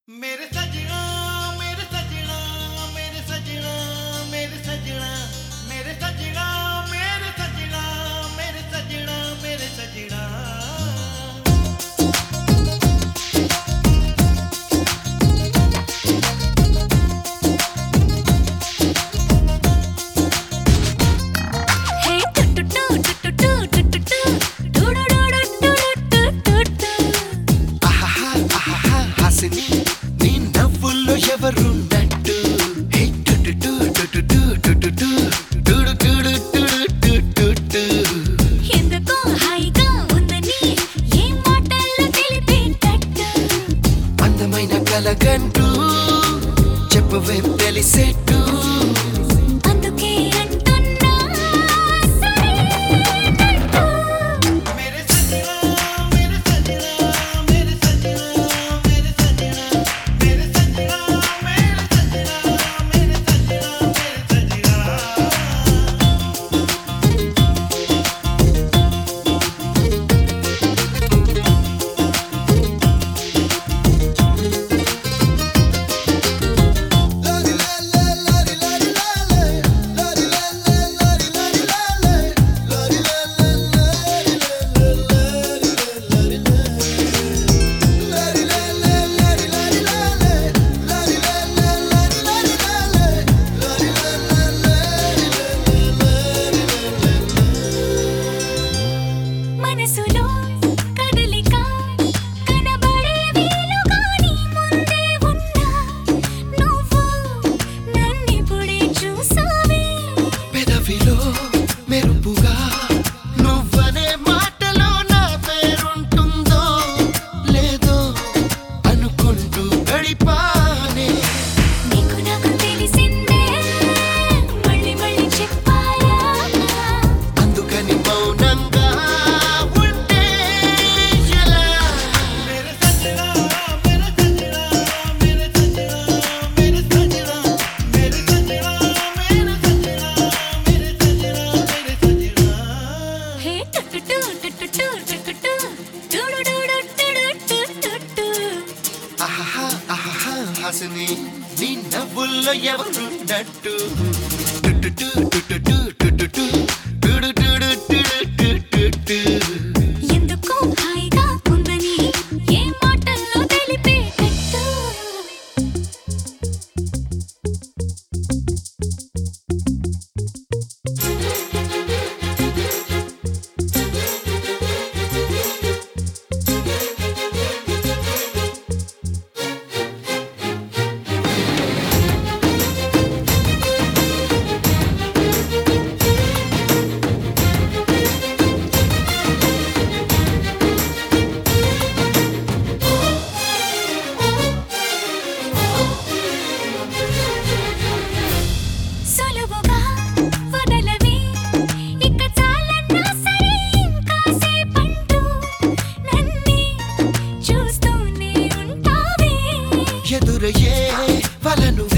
मेरे सजना मेरे सजना मेरे सजना मेरे सजना मेरे सजना मेरे सजना मेरे सजना मेरे सजना ఎవరున్నట్టు ఎందుకో హాయిగా ఉందని ఏ మాటల్లో తెలిపేటట్టు అందమైన కలగంటూ చెప్పవేం తెలిసేట్టు అందుకే అంటున్నా సరేనట్టు मेरे सजना मेरे सजना मेरे सजना मेरे सजना मेरे सजना मेरे सजना मेरे सजना మనసులో కదలిక కనబడే వీలుగా నీ ముందే ఉన్నా నువ్వు నన్నిప్పుడే చూసావే పెదవిలో మెరుపుగా నువ్వనే మాటలో నా పేరుంటుందో లేదో అనుకుంటూ గడిపానే నీకు నాకు తెలిసిందే మళ్ళీ మళ్ళీ చెప్పాలా అందుకని మౌనంగా ఉంటే ఎలా मेरे सजना मेरे सजना मेरे सजना मेरे सजना मेरे सजना मेरे सजना मेरे सजना मेरे सजना హే టుటుటు టుటుటు టుటుటు టుడుడుడుడుడుడుడుడు ఆహా ఆహా హాసిని నీ నవ్వుల్లో ఎవరున్నట్టు టుటుటు టుటుటు టుటుటు టుడుడుడుడుడుడుడు ఎందుకో హాయిగా ఉందని ఏ మాటల్లో తెలిపేటట్టు సులువుగా వదలవే ఇక చాలన్నా సరే ఇంకాసేపంటూ నన్నే చూస్తూనే ఉంటావే ఎదురయ్యే వలను